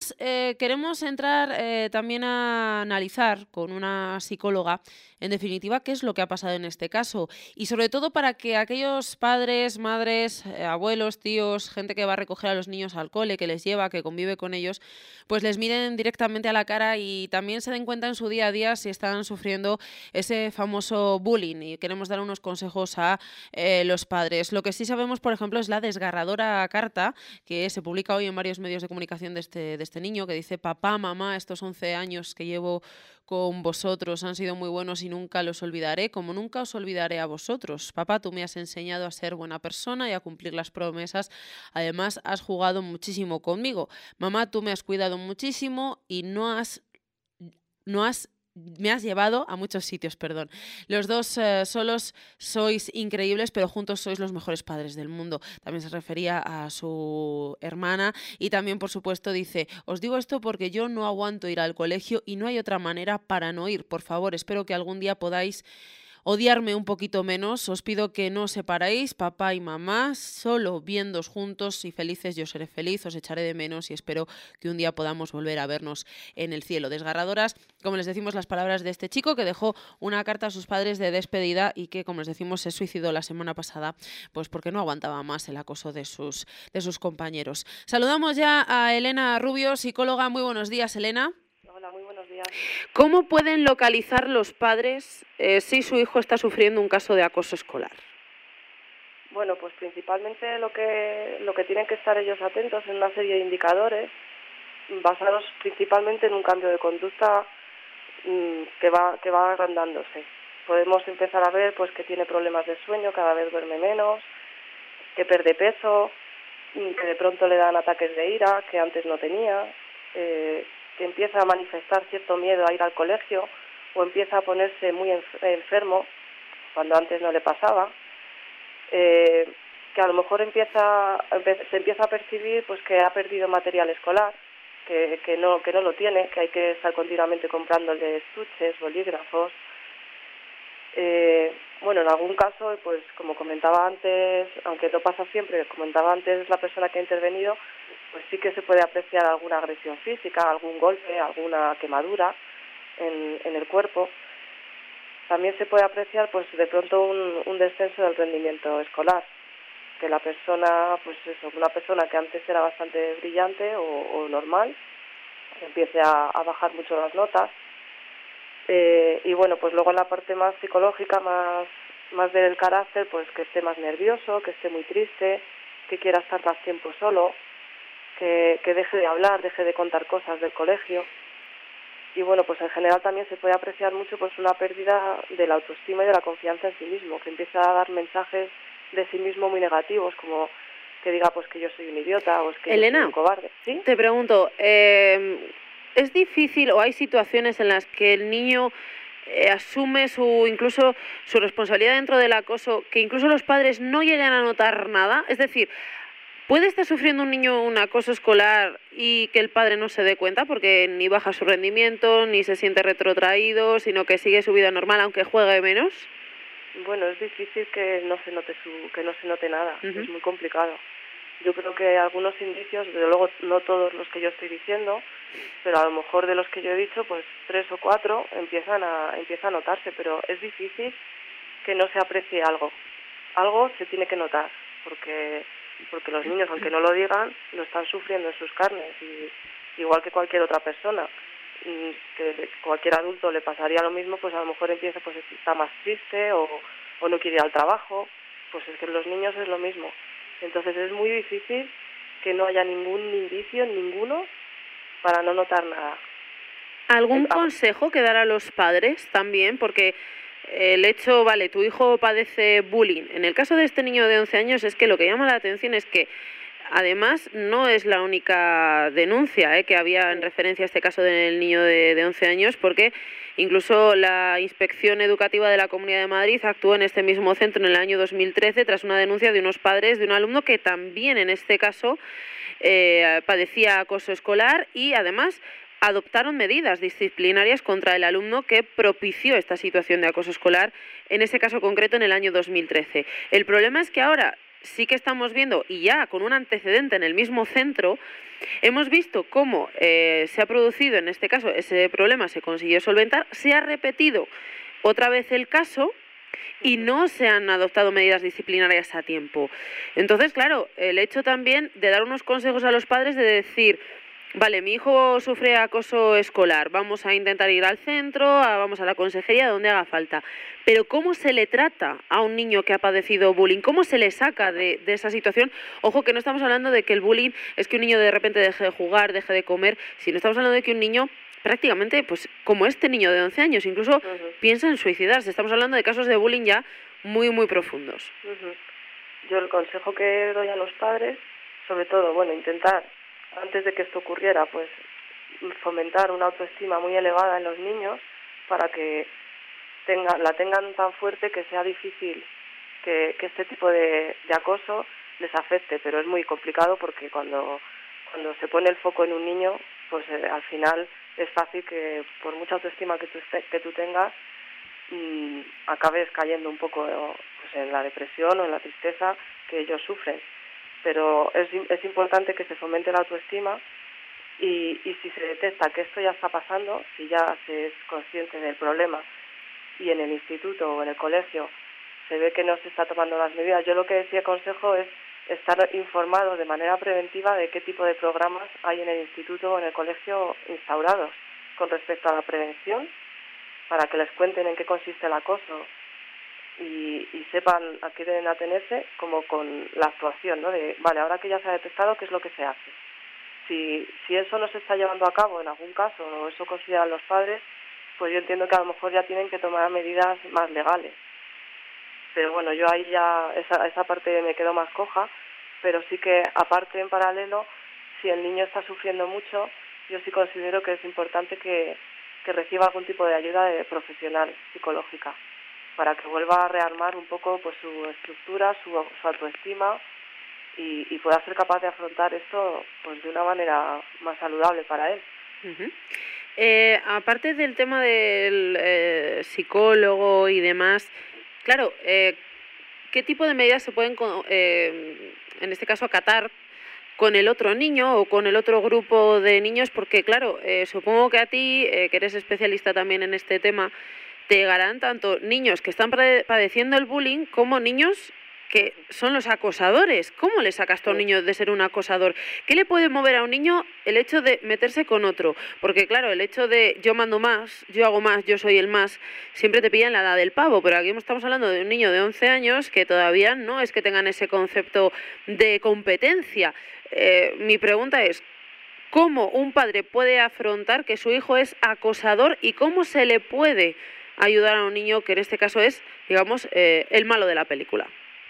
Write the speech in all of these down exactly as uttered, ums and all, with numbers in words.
Además, eh, queremos entrar eh, también a analizar con una psicóloga, en definitiva, qué es lo que ha pasado en este caso. Y sobre todo para que aquellos padres, madres, eh, abuelos, tíos, gente que va a recoger a los niños al cole, que les lleva, que convive con ellos, pues les miren directamente a la cara y también se den cuenta en su día a día si están sufriendo ese famoso bullying. Y queremos dar unos consejos a eh, los padres. Lo que sí sabemos, por ejemplo, es la desgarradora carta que se publica hoy en varios medios de comunicación de este, de este niño, que dice: papá, mamá, estos once años que llevo con vosotros han sido muy buenos y nunca los olvidaré, como nunca os olvidaré a vosotros. Papá, tú me has enseñado a ser buena persona y a cumplir las promesas. Además, has jugado muchísimo conmigo. Mamá, tú me has cuidado muchísimo y no has, no has me has llevado a muchos sitios, perdón. Los dos eh, solos sois increíbles, pero juntos sois los mejores padres del mundo. También se refería a su hermana y también, por supuesto, dice: os digo esto porque yo no aguanto ir al colegio y no hay otra manera para no ir. Por favor, espero que algún día podáis odiarme un poquito menos. Os pido que no os separéis, papá y mamá, solo viéndoos juntos y felices yo seré feliz, os echaré de menos y espero que un día podamos volver a vernos en el cielo. Desgarradoras, como les decimos, las palabras de este chico que dejó una carta a sus padres de despedida y que, como les decimos, se suicidó la semana pasada, pues porque no aguantaba más el acoso de sus, de sus compañeros. Saludamos ya a Elena Rubio, psicóloga. Muy buenos días, Elena. Hola, muy buenos días. ¿Cómo pueden localizar los padres eh, si su hijo está sufriendo un caso de acoso escolar? Bueno, pues principalmente lo que lo que tienen que estar ellos atentos en una serie de indicadores basados principalmente en un cambio de conducta mmm, que va que va agrandándose. Podemos empezar a ver pues que tiene problemas de sueño, cada vez duerme menos, que pierde peso, que de pronto le dan ataques de ira que antes no tenía, eh, que empieza a manifestar cierto miedo a ir al colegio o empieza a ponerse muy enf- enfermo cuando antes no le pasaba, eh, que a lo mejor empieza se empieza a percibir pues que ha perdido material escolar, que, que no que no lo tiene, que hay que estar continuamente comprándole estuches, bolígrafos. Eh, bueno, en algún caso, pues como comentaba antes, aunque no pasa siempre, comentaba antes la persona que ha intervenido, pues sí que se puede apreciar alguna agresión física, algún golpe, alguna quemadura en, en el cuerpo. También se puede apreciar, pues de pronto un, un descenso del rendimiento escolar, que la persona, pues eso, una persona que antes era bastante brillante o, o normal, empiece a, a bajar mucho las notas. Eh, y bueno, pues luego en la parte más psicológica, más, más del carácter, pues que esté más nervioso, que esté muy triste, que quiera estar más tiempo solo, que, que deje de hablar, deje de contar cosas del colegio. Y bueno, pues en general también se puede apreciar mucho pues una pérdida de la autoestima y de la confianza en sí mismo, que empieza a dar mensajes de sí mismo muy negativos, como que diga pues que yo soy un idiota o es que Elena, yo soy un cobarde. ¿Sí? Te pregunto, eh, ¿es difícil o hay situaciones en las que el niño eh, asume su incluso su responsabilidad dentro del acoso, que incluso los padres no llegan a notar nada? Es decir, ¿puede estar sufriendo un niño un acoso escolar y que el padre no se dé cuenta porque ni baja su rendimiento, ni se siente retrotraído, sino que sigue su vida normal aunque juegue menos? Bueno, es difícil que no se note su, que no se note nada, Uh-huh. es muy complicado. Yo creo que algunos indicios, desde luego no todos los que yo estoy diciendo, pero a lo mejor de los que yo he dicho, pues tres o cuatro empiezan a empieza a notarse, pero es difícil que no se aprecie algo. Algo se tiene que notar, porque porque los niños, aunque no lo digan, lo están sufriendo en sus carnes, y igual que cualquier otra persona, que cualquier adulto le pasaría lo mismo, pues a lo mejor empieza, pues está más triste o, o no quiere ir al trabajo, pues es que en los niños es lo mismo. Entonces es muy difícil que no haya ningún indicio, ninguno, para no notar nada. ¿Algún consejo que dar a los padres también? Porque el hecho, vale, tu hijo padece bullying. En el caso de este niño de once años es que lo que llama la atención es que además no es la única denuncia ¿eh? que había en referencia a este caso del niño de, de once años, porque incluso la Inspección Educativa de la Comunidad de Madrid actuó en este mismo centro en el año dos mil trece tras una denuncia de unos padres de un alumno que también en este caso eh, padecía acoso escolar y además adoptaron medidas disciplinarias contra el alumno que propició esta situación de acoso escolar, en ese caso concreto en el año dos mil trece. El problema es que ahora sí que estamos viendo, y ya con un antecedente en el mismo centro, hemos visto cómo eh, se ha producido, en este caso, ese problema se consiguió solventar, se ha repetido otra vez el caso y no se han adoptado medidas disciplinarias a tiempo. Entonces, claro, el hecho también de dar unos consejos a los padres de decir, vale, mi hijo sufre acoso escolar, vamos a intentar ir al centro, a, vamos a la consejería, donde haga falta. Pero ¿cómo se le trata a un niño que ha padecido bullying? ¿Cómo se le saca de, de esa situación? Ojo, que no estamos hablando de que el bullying es que un niño de repente deje de jugar, deje de comer, sino estamos hablando de que un niño prácticamente, pues como este niño de once años, incluso uh-huh. piensa en suicidarse. Estamos hablando de casos de bullying ya muy, muy profundos. Uh-huh. Yo el consejo que doy a los padres, sobre todo, bueno, intentar, antes de que esto ocurriera, pues fomentar una autoestima muy elevada en los niños para que tenga, la tengan tan fuerte que sea difícil que, que este tipo de, de acoso les afecte, pero es muy complicado porque cuando, cuando se pone el foco en un niño, pues eh, al final es fácil que por mucha autoestima que tú, que tú tengas, mmm, acabes cayendo un poco pues, en la depresión o en la tristeza que ellos sufren. Pero es, es importante que se fomente la autoestima y, y si se detecta que esto ya está pasando, si ya se es consciente del problema y en el instituto o en el colegio se ve que no se está tomando las medidas, yo lo que sí aconsejo es estar informado de manera preventiva de qué tipo de programas hay en el instituto o en el colegio instaurados con respecto a la prevención, para que les cuenten en qué consiste el acoso y, y sepan a qué deben atenerse, como con la actuación, ¿no? De, vale, ahora que ya se ha detectado, ¿qué es lo que se hace? Si, si eso no se está llevando a cabo en algún caso, o eso consideran los padres, pues yo entiendo que a lo mejor ya tienen que tomar medidas más legales. Pero bueno, yo ahí ya, esa, esa parte me quedo más coja, pero sí que aparte, en paralelo, si el niño está sufriendo mucho, yo sí considero que es importante que, que reciba algún tipo de ayuda de profesional psicológica, para que vuelva a rearmar un poco pues su estructura, su, su autoestima y, y pueda ser capaz de afrontar esto pues de una manera más saludable para él. Uh-huh. Eh, aparte del tema del eh, psicólogo y demás, claro, eh, ¿qué tipo de medidas se pueden, eh, en este caso, acatar con el otro niño o con el otro grupo de niños? Porque, claro, eh, supongo que a ti, eh, que eres especialista también en este tema, te llegarán tanto niños que están padeciendo el bullying como niños que son los acosadores. ¿Cómo le sacas tú a un niño de ser un acosador? ¿Qué le puede mover a un niño el hecho de meterse con otro? Porque claro, el hecho de yo mando más, yo hago más, yo soy el más, siempre te pilla en la edad del pavo, pero aquí estamos hablando de un niño de once años que todavía no es que tengan ese concepto de competencia. Eh, mi pregunta es, ¿cómo un padre puede afrontar que su hijo es acosador y cómo se le puede ayudar a un niño que en este caso es, digamos, eh, el malo de la película?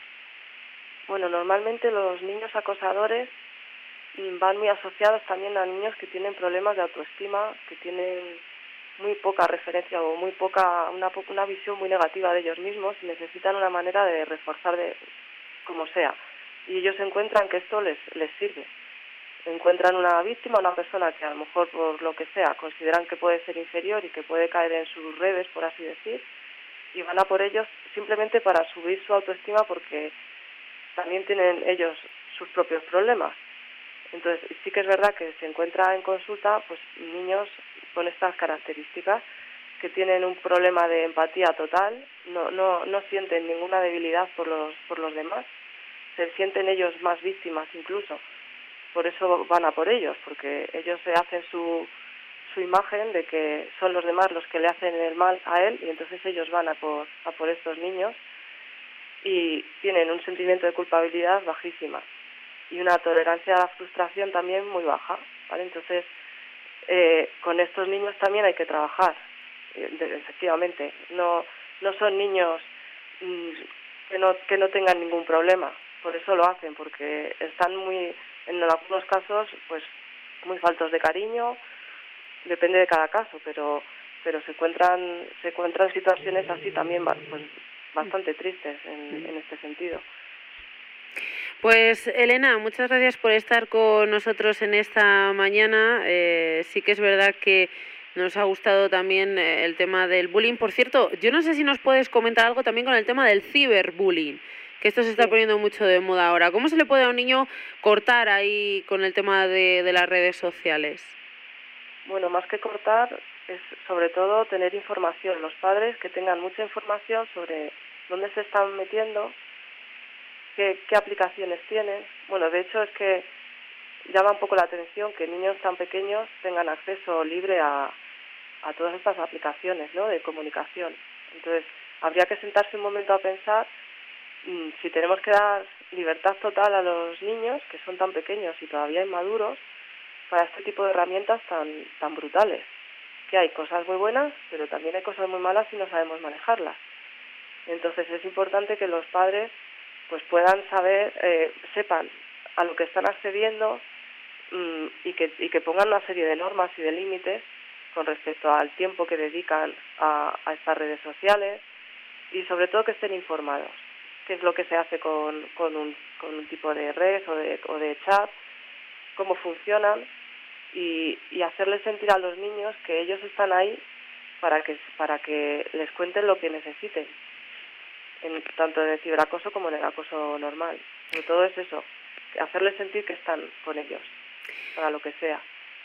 Bueno, normalmente los niños acosadores van muy asociados también a niños que tienen problemas de autoestima, que tienen muy poca referencia o muy poca una, una visión muy negativa de ellos mismos y necesitan una manera de reforzar de como sea. Y ellos encuentran que esto les, les sirve. Encuentran una víctima, una persona que a lo mejor por lo que sea consideran que puede ser inferior y que puede caer en sus redes, por así decir, y van a por ellos simplemente para subir su autoestima porque también tienen ellos sus propios problemas. Entonces sí que es verdad que se encuentra en consulta pues niños con estas características que tienen un problema de empatía total, no, no, no sienten ninguna debilidad por los, por los demás, se sienten ellos más víctimas incluso. Por eso van a por ellos, porque ellos se hacen su, su imagen de que son los demás los que le hacen el mal a él y entonces ellos van a por, a por estos niños y tienen un sentimiento de culpabilidad bajísima y una tolerancia a la frustración también muy baja, ¿vale? Entonces, eh, con estos niños también hay que trabajar, eh, de, efectivamente. No, no son niños mmm, que no que no tengan ningún problema, por eso lo hacen, porque están muy, en algunos casos, pues muy faltos de cariño, depende de cada caso, pero pero se encuentran se encuentran situaciones así también, pues bastante tristes en, en este sentido. Pues Elena, muchas gracias por estar con nosotros en esta mañana. Eh, sí que es verdad que nos ha gustado también el tema del bullying. Por cierto, yo no sé si nos puedes comentar algo también con el tema del ciberbullying, que esto se está Sí. poniendo mucho de moda ahora. ¿Cómo se le puede a un niño cortar ahí con el tema de, de las redes sociales? Bueno, más que cortar, es sobre todo tener información. Los padres que tengan mucha información sobre dónde se están metiendo, qué, qué aplicaciones tienen. Bueno, de hecho es que llama un poco la atención que niños tan pequeños tengan acceso libre a, a todas estas aplicaciones, ¿no?, de comunicación. Entonces, habría que sentarse un momento a pensar mmm, si tenemos que dar libertad total a los niños, que son tan pequeños y todavía inmaduros, para este tipo de herramientas tan, tan brutales. Que hay cosas muy buenas, pero también hay cosas muy malas si no sabemos manejarlas. Entonces, es importante que los padres pues puedan saber, eh, sepan a lo que están accediendo, y que, y que pongan una serie de normas y de límites con respecto al tiempo que dedican a, a estas redes sociales, y sobre todo que estén informados, qué es lo que se hace con, con, un, con un tipo de red o de, o de chat, cómo funcionan, y, y hacerles sentir a los niños que ellos están ahí para que, para que les cuenten lo que necesiten, en, tanto en el ciberacoso como en el acoso normal. Sobre todo es eso, hacerles sentir que están con ellos, para lo que sea.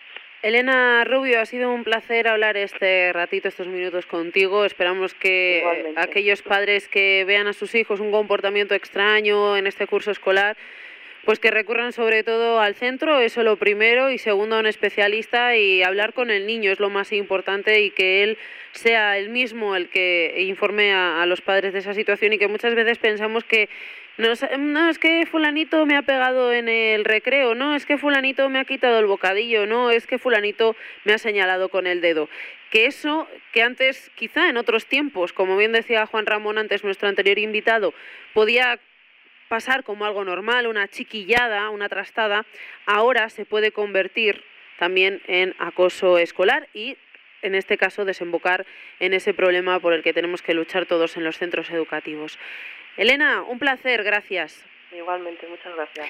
Elena Rubio, ha sido un placer hablar este ratito, estos minutos contigo. Esperamos que Igualmente. aquellos padres que vean a sus hijos un comportamiento extraño en este curso escolar, pues que recurran sobre todo al centro, eso lo primero, y segundo a un especialista, y hablar con el niño es lo más importante, y que él sea él mismo el que informe a, a los padres de esa situación, y que muchas veces pensamos que no, no, es que fulanito me ha pegado en el recreo, no, es que fulanito me ha quitado el bocadillo, no, es que fulanito me ha señalado con el dedo. Que eso, que antes, quizá en otros tiempos, como bien decía Juan Ramón antes, nuestro anterior invitado, podía pasar como algo normal, una chiquillada, una trastada, ahora se puede convertir también en acoso escolar y, en este caso, desembocar en ese problema por el que tenemos que luchar todos en los centros educativos. Elena, un placer, gracias. Igualmente, muchas gracias.